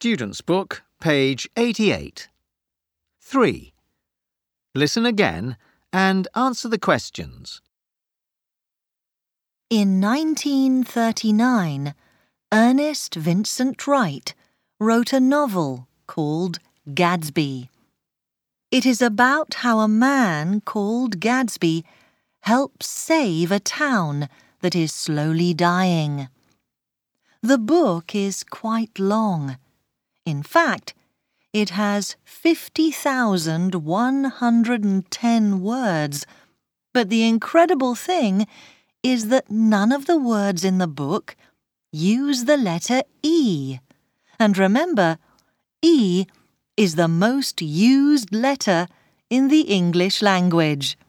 Student's Book, page 88. 3. Listen again and answer the questions. In 1939, Ernest Vincent Wright wrote a novel called Gadsby. It is about how a man called Gadsby helps save a town that is slowly dying. The book is quite long. In fact, it has 50,110 words, but the incredible thing is that none of the words in the book use the letter E. And remember, E is the most used letter in the English language.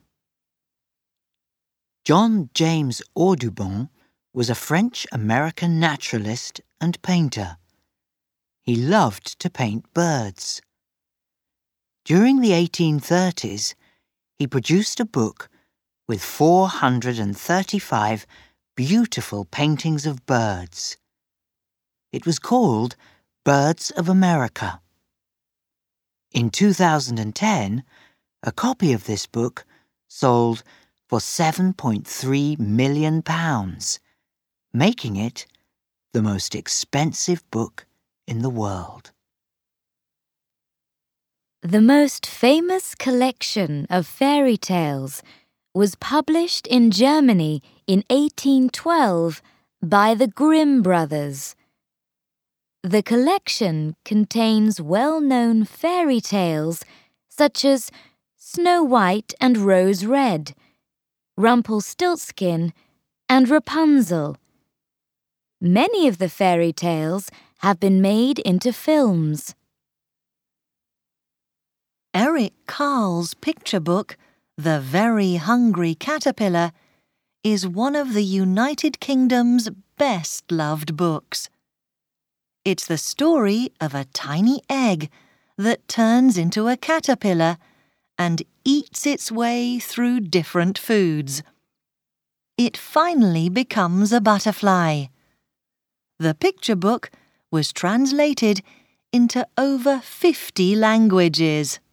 John James Audubon was a French-American naturalist and painter. He loved to paint birds. During the 1830s, he produced a book with 435 beautiful paintings of birds. It was called Birds of America. In 2010, a copy of this book sold for £7.3 million, making it the most expensive book in the world. The most famous collection of fairy tales was published in Germany in 1812 by the Grimm brothers. The collection contains well-known fairy tales such as Snow White and Rose Red, Rumpelstiltskin, and Rapunzel. Many of the fairy tales have been made into films. Eric Carle's picture book, The Very Hungry Caterpillar, is one of the United Kingdom's best-loved books. It's the story of a tiny egg that turns into a caterpillar and eats its way through different foods. It finally becomes a butterfly. The picture book was translated into over 50 languages.